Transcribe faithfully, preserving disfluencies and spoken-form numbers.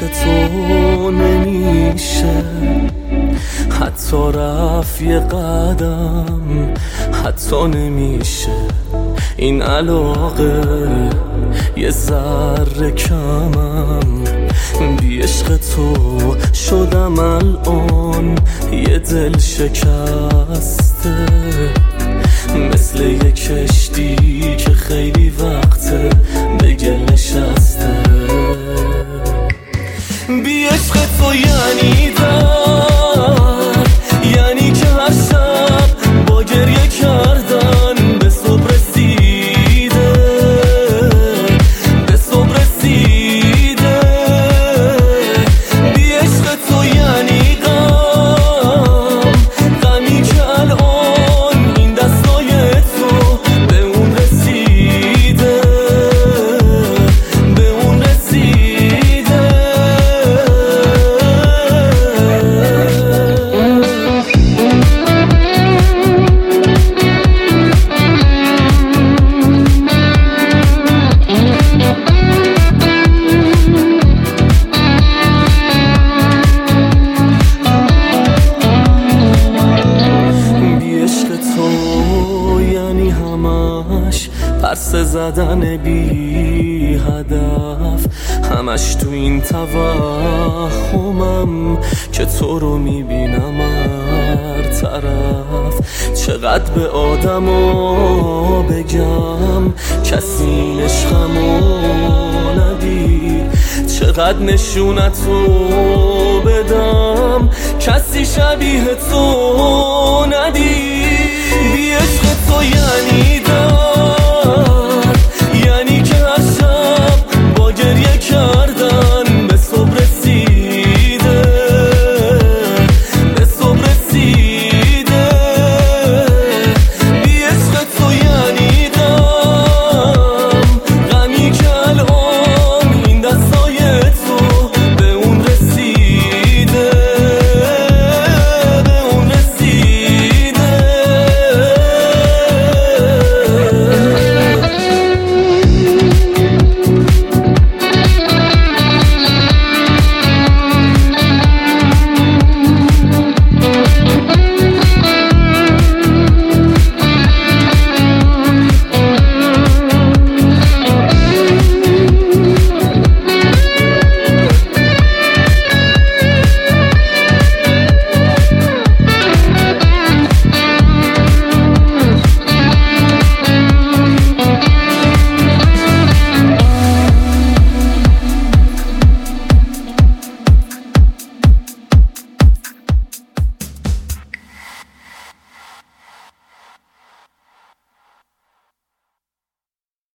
تو نمیشه حتی رفت یه قدم، حتی نمیشه این علاقه یه ذره کمم. بی عشق تو شدم الان یه دل شکسته، مثل یه کشتی که خیلی وقته به گل نشسته. بی عشق تو یعنی درد، یعنی که هر شب با گریه کردن به صبح رسیده، به صبح رسیده. بی عشق تو یعنی غم، غمی که الان این دستای تو به اون رسیده، به اون رسیده. پرسه زدن بی هدف، همش تو این توهمم که تو رو میبینم هر طرف. چقدر به آدما بگم کسی عشقمو ندید، چقدر نشونتو بدم کسی شبیه تو ندید. بی عشق تو یعنی دار،